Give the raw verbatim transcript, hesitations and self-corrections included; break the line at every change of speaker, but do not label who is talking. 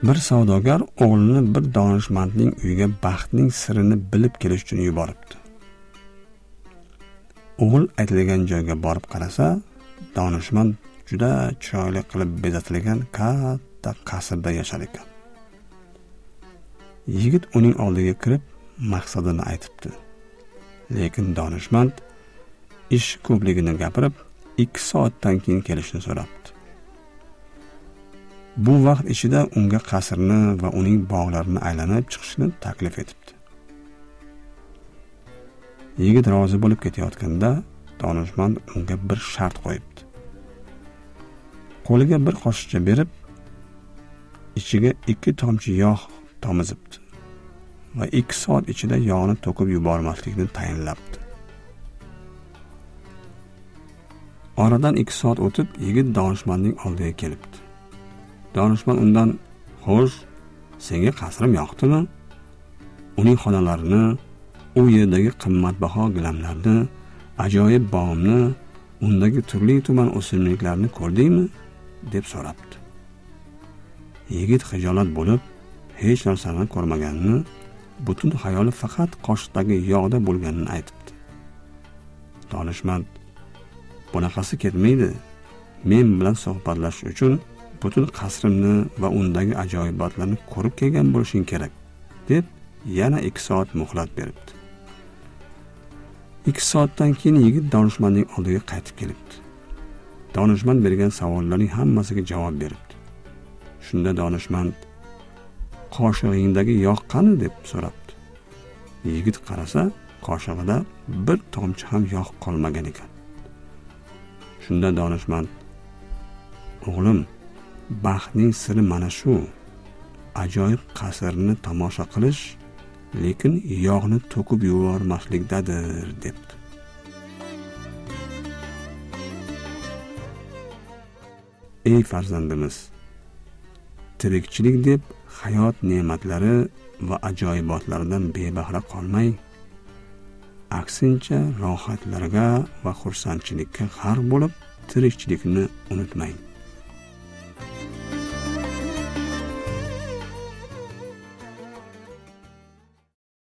Bir savdogar o'g'lini bir donishmandning uyiga baxtning sirini bilib kelish uchun yuboribdi. O'g'il aytilgan joyga borib qarasa, donishmand juda chiroyli qilib bezatilgan katta qasrda yashar ekan. Yigit uning oldiga kirib maqsadini aytibdi. Lekin donishmand ish ko'pligini gapirib, ikki soatdan keyin kelishni so'rabdi. Bu vaqt ichida unga qasrni va uning bog'larini aylanib chiqishni taklif etibdi. Yigit rozi bo'lib ketayotganda, donishmand unga bir shart qo'yibdi. Qo'liga bir qoshiqcha berib, ichiga ikki tomchi yog' tomizibdi va ikki soat ichida yog'ni to'kib yubormaslikni tayinlabdi. Oradan ikki soat o'tib, yigit donishmandning oldiga kelibdi. Donishmand undan: "Xo'sh, senga qasrim yoqdimi? Uning xonalarini, u yerdagi qimmatbaho gilamlarni, ajoyib bog'imni, undagi turli tuman o'simliklarni ko'rdingmi?" deb so'rabdi. Yigit xijolat bo'lib, hech narsani ko'rmaganini, butun xayoli faqat qoshiqdagi yog'da bo'lganini aytibdi. Donishmand: "Bunaqasi ketmaydi. Men bilan suhbatlashish uchun butun qasrimni va undagi ajoyibotlarni ko'rib kelgan bo'lishing kerak", deb yana ikki soat muhlat beribdi. ikki soatdan keyin yigit donishmandning oldiga qaytib kelibdi. Donishmand bergan savollarning hammasiga javob beribdi. Shunda donishmand: "Qoshig'ingdagi yog' qani?" deb so'rabdi. Yigit qarasa, qoshig'ida bir tomchi ham yog' qolmagan ekan. Shunda donishmand: "O'g'lim, baxtning siri mana shu. Ajoyib qasrni tomosha qilish, lekin yog'ni to'kib yubormaslikdadir", debdi. Ey farzandimiz, tirikchilik deb hayot ne'matlari va ajoyibotlaridan bebahra qolmang. Aksincha, rohatlarga va xursandchilikka g'arq bo'lib, tirikchilikni unutmang.